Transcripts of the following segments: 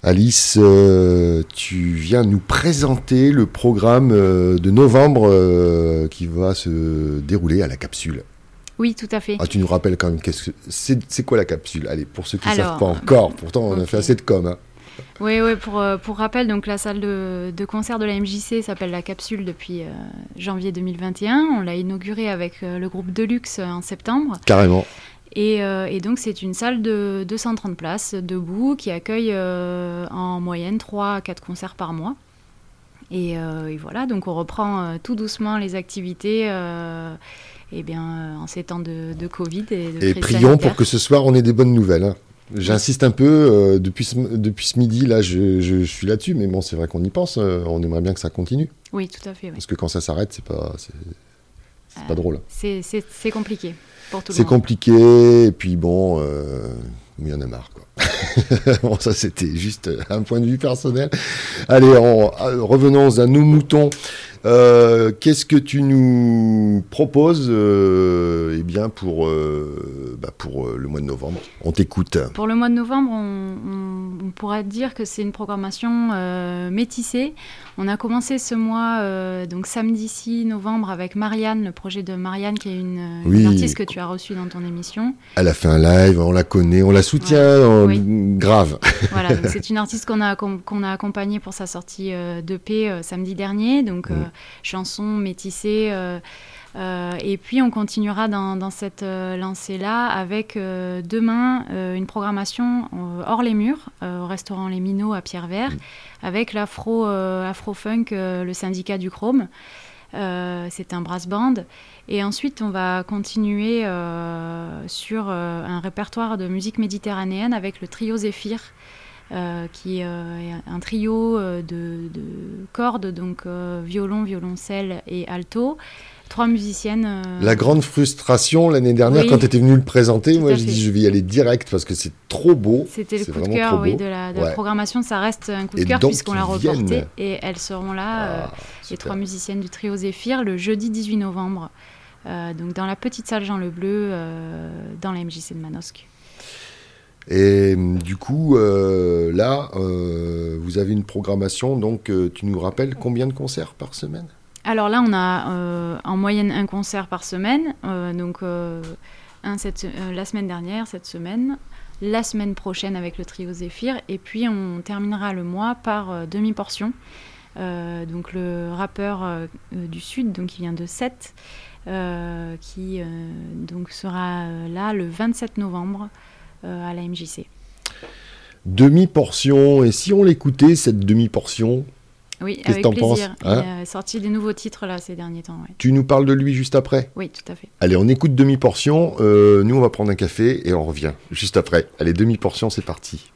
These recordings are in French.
Alice, tu viens nous présenter le programme de novembre qui va se dérouler à la capsule. Oui, tout à fait. Ah, tu nous rappelles quand même, c'est quoi la capsule? Allez, pour ceux qui ne savent pas encore, pourtant on a fait assez de com'. Hein. Oui, pour rappel, donc la salle de concert de la MJC s'appelle la Capsule depuis janvier 2021. On l'a inaugurée avec le groupe Deluxe en septembre. Carrément. Et donc c'est une salle de 230 places debout qui accueille en moyenne 3 à 4 concerts par mois. Et voilà, donc on reprend tout doucement les activités en ces temps de Covid et de crise prions sanitaire. pour que ce soir on ait des bonnes nouvelles. Hein. J'insiste un peu, depuis ce midi, là, je suis là-dessus, mais bon, c'est vrai qu'on y pense, on aimerait bien que ça continue. Oui, tout à fait. Oui. Parce que quand ça s'arrête, c'est pas drôle. C'est compliqué pour tout le monde. C'est compliqué, et puis bon, il y en a marre, quoi. Bon, ça, c'était juste un point de vue personnel. Allez, revenons à nos moutons. Qu'est-ce que tu nous proposes pour le mois de novembre? On t'écoute. Pour le mois de novembre, on pourrait dire que c'est une programmation métissée. On a commencé ce mois, donc samedi 6 novembre, avec Marianne, le projet de Marianne, qui est une artiste que tu as reçue dans ton émission. Elle a fait un live, on la connaît, on la soutient, grave. Voilà, donc c'est une artiste qu'on a accompagnée pour sa sortie d'EP samedi dernier, donc chansons métissées. Et puis on continuera dans cette lancée-là avec demain une programmation hors les murs, au restaurant Les Minots à Pierrevert, avec l'afro-funk, le syndicat du Chrome. C'est un brass band. Et ensuite, on va continuer sur un répertoire de musique méditerranéenne avec le trio Zéphyr, qui est un trio de cordes, donc violon, violoncelle et alto. 3 musiciennes. La grande frustration l'année dernière quand tu étais venu le présenter, moi j'ai dit je vais y aller direct parce que c'est trop beau. C'était le coup de cœur de la programmation, ça reste un coup de cœur puisqu'on l'a reporté et elles seront là, les 3 musiciennes du trio Zéphyr, le jeudi 18 novembre, donc dans la petite salle Jean Lebleu, dans la MJC de Manosque. Et du coup, là, vous avez une programmation, donc tu nous rappelles combien de concerts par semaine ? Alors là, on a en moyenne un concert par semaine, donc la semaine dernière, cette semaine, la semaine prochaine avec le trio Zéphyr, et puis on terminera le mois par demi-portion. Donc le rappeur du Sud, donc qui vient de Sète, qui donc sera là le 27 novembre à la MJC. Demi-portion, et si on l'écoutait, cette demi-portion ? Oui, qu'est-ce avec plaisir. Il a sorti des nouveaux titres là ces derniers temps. Ouais. Tu nous parles de lui juste après ? Oui, tout à fait. Allez, on écoute demi-portion. Nous, on va prendre un café et on revient juste après. Allez, demi-portion, c'est parti.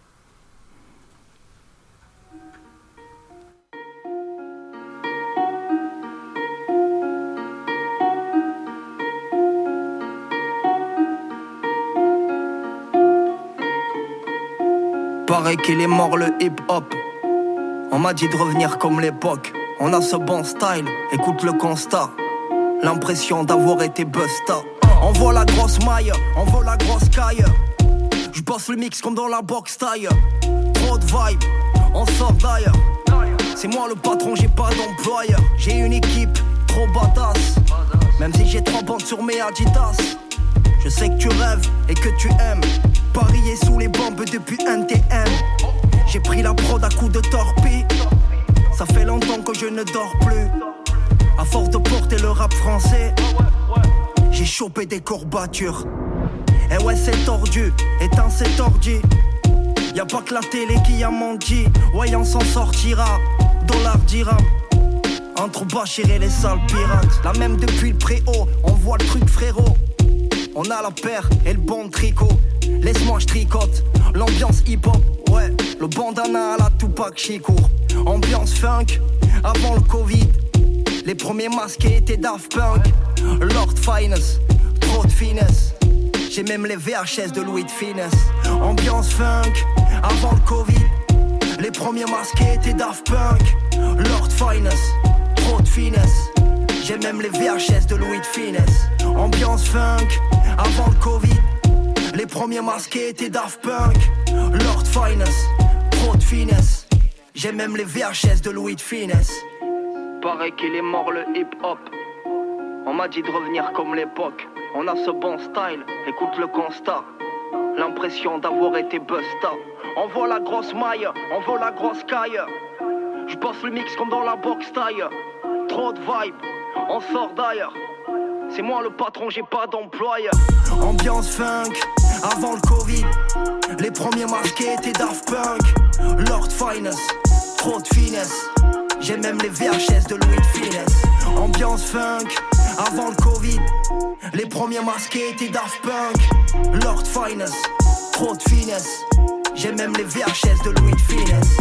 Paraît qu'il est mort le hip-hop. On m'a dit de revenir comme l'époque. On a ce bon style, écoute le constat. L'impression d'avoir été busta. On voit la grosse maille, on voit la grosse caille. J'bosse le mix comme dans la box taille. Trop de vibe, on sort d'ailleurs. C'est moi le patron, j'ai pas d'employeur. J'ai une équipe trop badass. Même si j'ai 3 bandes sur mes Adidas. Je sais que tu rêves et que tu aimes parier sous les bombes depuis NTM. J'ai pris la prod à coups de torpille. Ça fait longtemps que je ne dors plus. À force de porter le rap français, j'ai chopé des courbatures. Et ouais c'est tordu, éteins c'est tordu. Y'a pas que la télé qui a menti. Ouais on s'en sortira, dollar dirham. Entre Bachir et les sales pirates. La même depuis le préau, on voit le truc frérot. On a la paire et le bon tricot. Laisse-moi je tricote, l'ambiance hip-hop. Ouais, le bandana à la Tupac Shakur. Ambiance funk, avant le Covid. Les premiers masqués étaient Daft Punk. Lord Finest, trop de finesse. J'ai même les VHS de Louis de Finesse. Ambiance funk, avant le Covid. Les premiers masqués étaient Daft Punk. Lord Finest, trop de finesse. J'ai même les VHS de Louis de Finesse. Ambiance funk, avant le Covid. Les premiers masqués étaient Daft Punk. Lord Finest, trop de finesse. J'ai même les VHS de Louis de Finesse. Paraît qu'il est mort le hip-hop. On m'a dit de revenir comme l'époque. On a ce bon style, écoute le constat. L'impression d'avoir été busta. On voit la grosse maille, on voit la grosse caille. Je bosse le mix comme dans la box taille. Trop de vibe, on sort d'ailleurs. C'est moi le patron, j'ai pas d'employeur. Ambiance funk, avant le Covid. Les premiers masqués étaient Daft Punk. Lord Finest, trop de finesse. J'ai même les VHS de Louis de Finesse. Ambiance funk, avant le Covid. Les premiers masqués étaient Daft Punk. Lord Finest, trop de finesse. J'ai même les VHS de Louis de Finesse.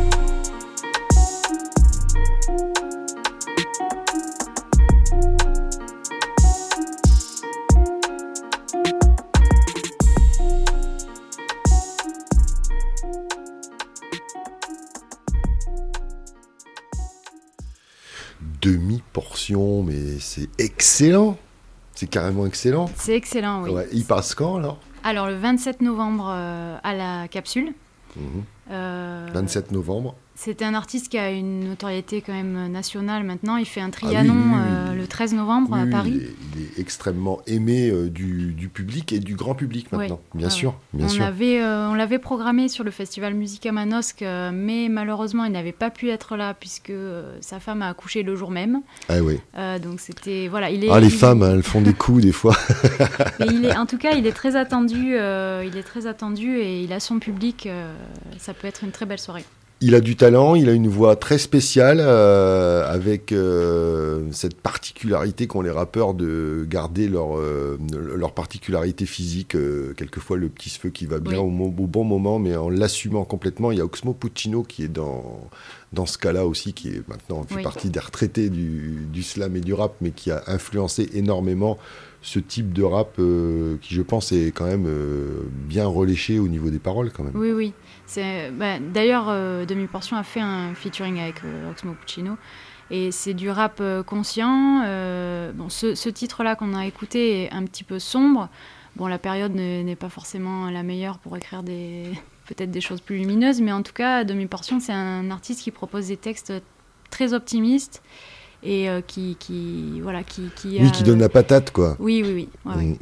Demi-portion, mais c'est excellent. C'est carrément excellent. C'est excellent, oui. Ouais, il passe quand alors ? Alors le 27 novembre à la Capsule. 27 novembre. C'est un artiste qui a une notoriété quand même nationale maintenant. Il fait un Trianon le 13 novembre à Paris. Il est extrêmement aimé du public et du grand public maintenant, bien sûr. On l'avait programmé sur le festival Musica Manosque, mais malheureusement, il n'avait pas pu être là puisque sa femme a accouché le jour même. Ah oui. Donc c'était... Voilà, les femmes, elles font des coups des fois. Mais en tout cas, il est très attendu. Il est très attendu et il a son public. Ça peut être une très belle soirée. Il a du talent, il a une voix très spéciale, avec cette particularité qu'ont les rappeurs de garder leur particularité physique, quelquefois le petit cheveu qui va bien au bon moment, mais en l'assumant complètement. Il y a Oxmo Puccino qui est dans ce cas-là aussi, qui est maintenant fait partie des retraités du slam et du rap, mais qui a influencé énormément ce type de rap qui, je pense, est quand même bien reléché au niveau des paroles quand même. Oui. D'ailleurs, Demi-Portion a fait un featuring avec Oxmo Puccino. Et c'est du rap conscient. Ce titre-là qu'on a écouté est un petit peu sombre. Bon, la période n'est pas forcément la meilleure pour écrire peut-être des choses plus lumineuses, mais en tout cas, Demi-Portion, c'est un artiste qui propose des textes très optimistes et qui donne la patate, quoi. Oui. Ouais.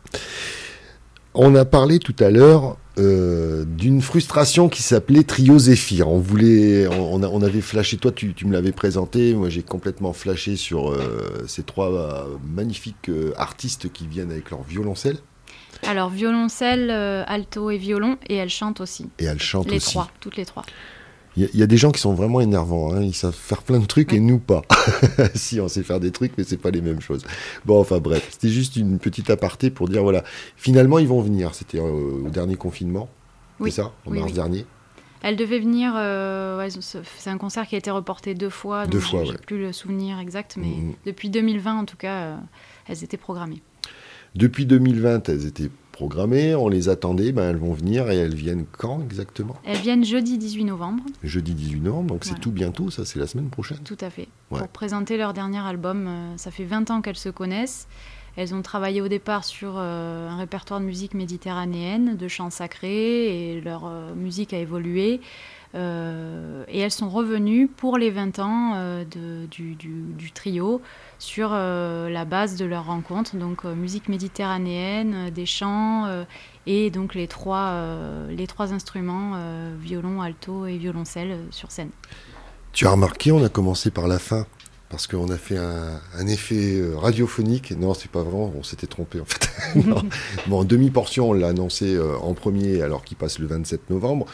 On a parlé tout à l'heure d'une frustration qui s'appelait Trio Zéphyr. On avait flashé, toi tu me l'avais présenté, moi j'ai complètement flashé sur ces trois magnifiques artistes qui viennent avec leur violoncelle. Alors violoncelle, alto et violon, et elle chante aussi. Et elle chante aussi. Toutes les trois. Il y a des gens qui sont vraiment énervants, hein. Ils savent faire plein de trucs et nous pas. Si, on sait faire des trucs, mais c'est pas les mêmes choses. Bon, enfin bref, c'était juste une petite aparté pour dire, voilà, finalement ils vont venir. C'était au dernier confinement, c'est ça, en mars dernier. Elle devait venir, c'est un concert qui a été reporté 2 fois, donc j'ai plus le souvenir exact, mais depuis 2020 en tout cas, elles étaient programmées. Depuis 2020, elles étaient programmées, on les attendait, elles vont venir et elles viennent quand exactement ? Elles viennent jeudi 18 novembre. Jeudi 18 novembre, donc c'est tout bientôt, ça c'est la semaine prochaine. Tout à fait, pour présenter leur dernier album. Ça fait 20 ans qu'elles se connaissent. Elles ont travaillé au départ sur un répertoire de musique méditerranéenne, de chants sacrés, et leur musique a évolué. Et elles sont revenues pour les 20 ans du trio sur la base de leur rencontre, donc musique méditerranéenne, des chants et donc les trois instruments, violon, alto et violoncelle sur scène. Tu as remarqué, on a commencé par la fin parce qu'on a fait un effet radiophonique. Non, c'est pas vrai, on s'était trompé en fait. Bon, en demi-portion, on l'a annoncé en premier alors qu'il passe le 27 novembre.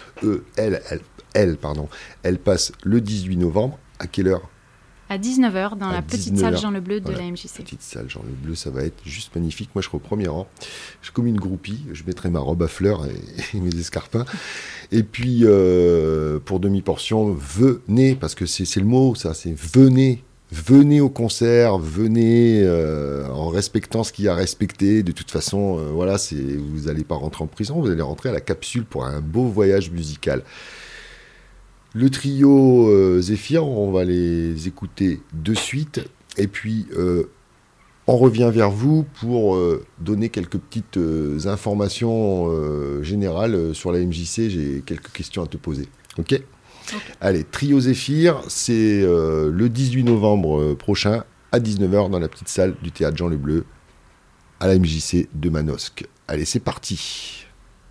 Elle passe le 18 novembre. À quelle heure ? À 19h dans la petite salle Jean Le Bleu de la MJC. Petite salle Jean Le Bleu, ça va être juste magnifique. Moi, je serai au premier rang. Je suis comme une groupie. Je mettrai ma robe à fleurs et mes escarpins. Et puis, pour demi-portion, venez, parce que c'est le mot, ça, c'est venez. Venez au concert, venez en respectant ce qu'il y a à respecter. De toute façon, vous n'allez pas rentrer en prison, vous allez rentrer à la Capsule pour un beau voyage musical. Le trio Zéphyr, on va les écouter de suite. Et puis, on revient vers vous pour donner quelques petites informations générales sur la MJC. J'ai quelques questions à te poser. Ok. Allez, Trio Zéphyr, c'est le 18 novembre prochain à 19h dans la petite salle du théâtre Jean Le Bleu à la MJC de Manosque. Allez, c'est parti.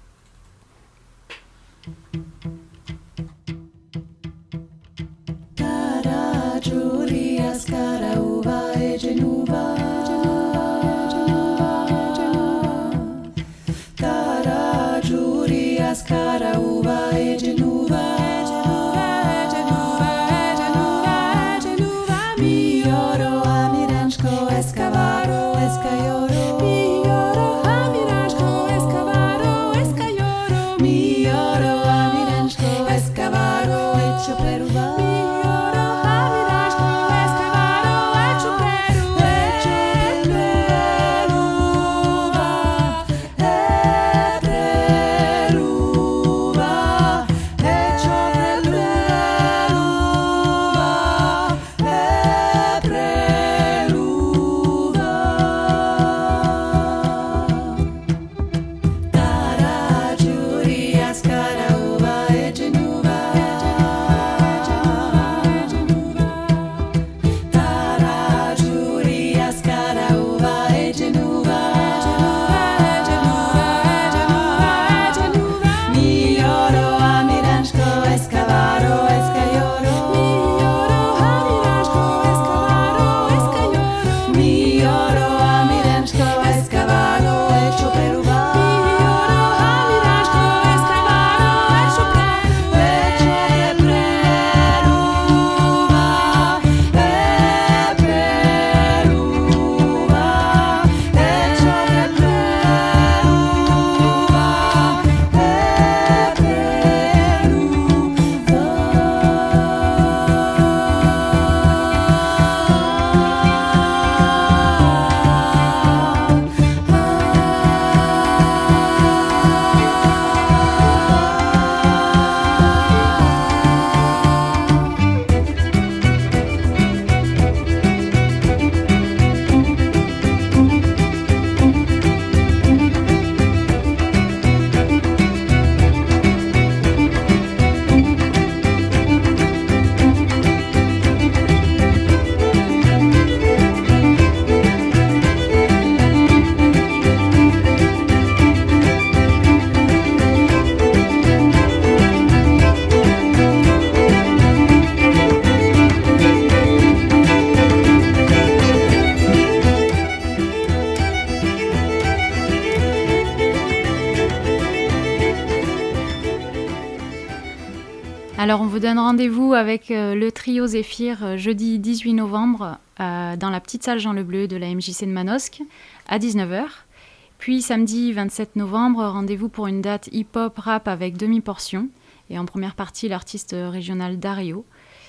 Alors, on vous donne rendez-vous avec le Trio Zéphyr jeudi 18 novembre dans la petite salle Jean Le Bleu de la MJC de Manosque à 19h. Puis samedi 27 novembre, rendez-vous pour une date hip-hop rap avec demi-portion. Et en première partie, l'artiste régional Dario.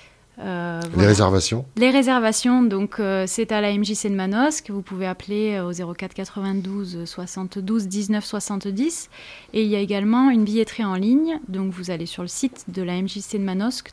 Voilà. Les réservations, donc c'est à la MJC de Manosque. Vous pouvez appeler au 04 92 72 19 70. Et il y a également une billetterie en ligne. Donc vous allez sur le site de la MJC de Manosque,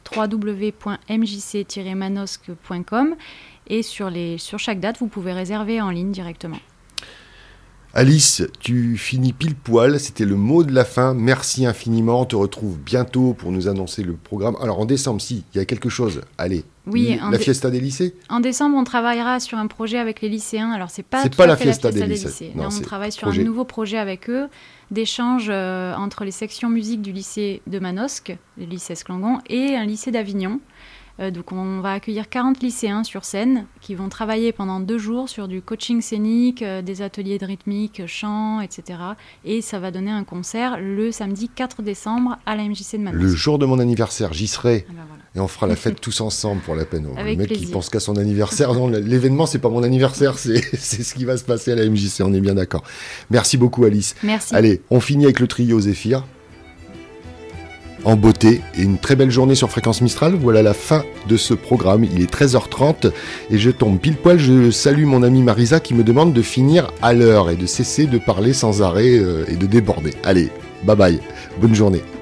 www.mjc-manosque.com. Et sur chaque date, vous pouvez réserver en ligne directement. Alice, tu finis pile poil, c'était le mot de la fin. Merci infiniment, on te retrouve bientôt pour nous annoncer le programme. Alors en décembre, si, il y a quelque chose, allez, oui, la fiesta des lycées. En décembre, on travaillera sur un projet avec les lycéens. Alors c'est pas la fiesta des lycées. Non, on travaille sur un nouveau projet avec eux, d'échange entre les sections musique du lycée de Manosque, le lycée Esclangon, et un lycée d'Avignon. Donc on va accueillir 40 lycéens sur scène qui vont travailler pendant 2 jours sur du coaching scénique, des ateliers de rythmique, chant, etc. Et ça va donner un concert le samedi 4 décembre à la MJC de Manosque. Le jour de mon anniversaire, j'y serai. Ah ben voilà. Et on fera la fête tous ensemble pour la peine. Avec le mec plaisir. qui pense qu'à son anniversaire. Non, l'événement, c'est pas mon anniversaire, c'est ce qui va se passer à la MJC, on est bien d'accord. Merci beaucoup Alice. Merci. Allez, on finit avec le Trio Zéphyr. En beauté et une très belle journée sur Fréquence Mistral. Voilà la fin de ce programme. Il est 13h30 et je tombe pile poil. Je salue mon amie Marisa qui me demande de finir à l'heure et de cesser de parler sans arrêt et de déborder. Allez, bye bye. Bonne journée.